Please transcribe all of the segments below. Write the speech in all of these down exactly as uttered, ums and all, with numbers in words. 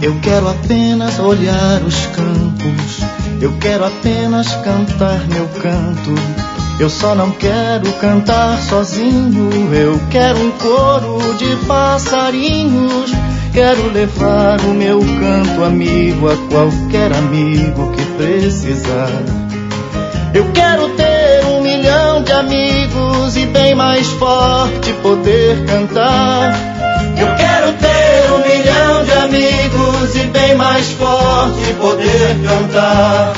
Eu quero apenas olhar os campos, eu quero apenas cantar meu canto. Eu só não quero cantar sozinho, eu quero um coro de passarinhos. Quero levar o meu canto amigo a qualquer amigo que precisar. Eu quero ter um milhão de amigos e bem mais forte poder cantar. Eu quero ter um milhão de amigos e bem mais forte poder cantar.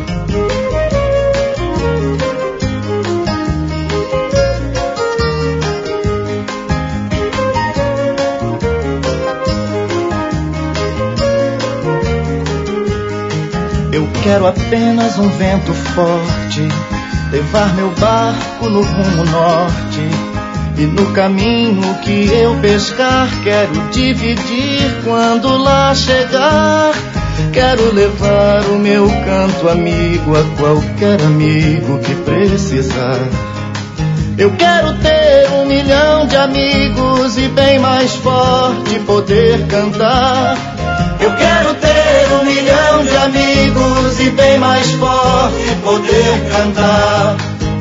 Eu quero apenas um vento forte, levar meu barco no rumo norte. E no caminho que eu pescar, quero dividir quando lá chegar. Quero levar o meu canto amigo a qualquer amigo que precisar. Eu quero ter um milhão de amigos e bem mais forte poder cantar. Eu quero ter um milhão de amigos e bem mais forte poder cantar.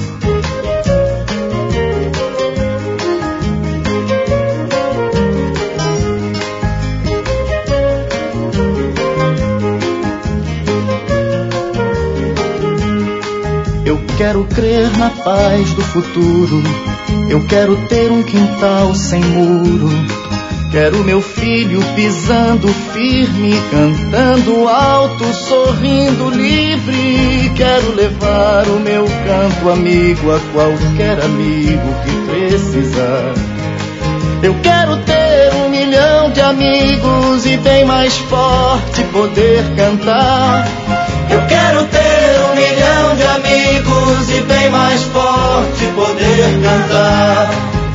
Eu quero crer na paz do futuro, eu quero ter um quintal sem muro. Quero meu filho pisando firme, cantando alto, sorrindo livre. Quero levar o meu canto amigo a qualquer amigo que precisar. Eu quero ter um milhão de amigos e bem mais forte poder cantar. Eu quero ter um milhão de amigos e bem mais forte poder cantar.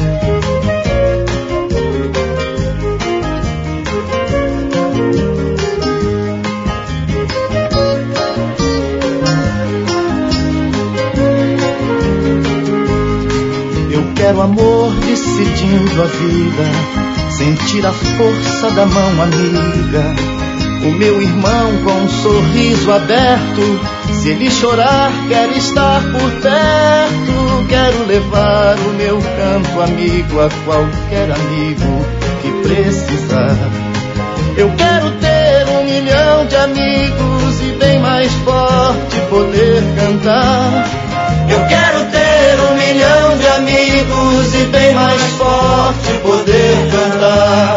Eu quero amor decidindo a vida, sentir a força da mão amiga. O meu irmão com um sorriso aberto, se ele chorar, quero estar por perto. Quero levar o meu canto amigo a qualquer amigo que precisar. Eu quero ter um milhão de amigos e bem mais forte poder cantar. Eu quero ter um milhão de amigos e bem mais forte poder cantar.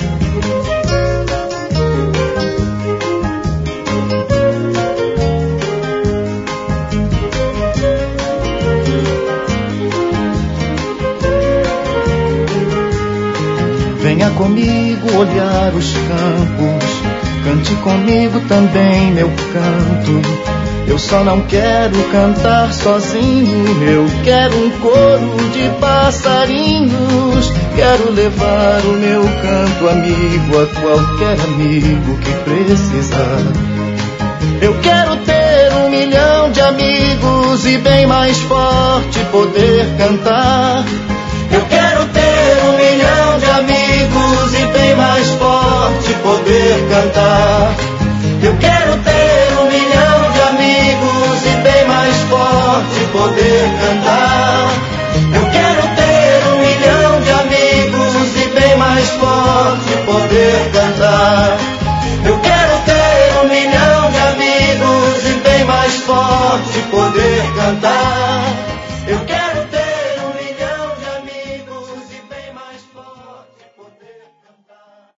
Venha comigo olhar os campos, cante comigo também meu canto. Eu só não quero cantar sozinho, eu quero um coro de passarinhos. Quero levar o meu canto amigo a qualquer amigo que precisar. Eu quero ter um milhão de amigos e bem mais forte poder cantar. Eu quero ter um milhão de amigos e bem mais forte poder cantar. Eu quero ter um milhão de amigos e bem mais forte poder cantar. Eu quero ter um milhão de amigos e bem mais forte poder cantar. Eu quero ter um milhão de amigos e bem mais forte poder cantar.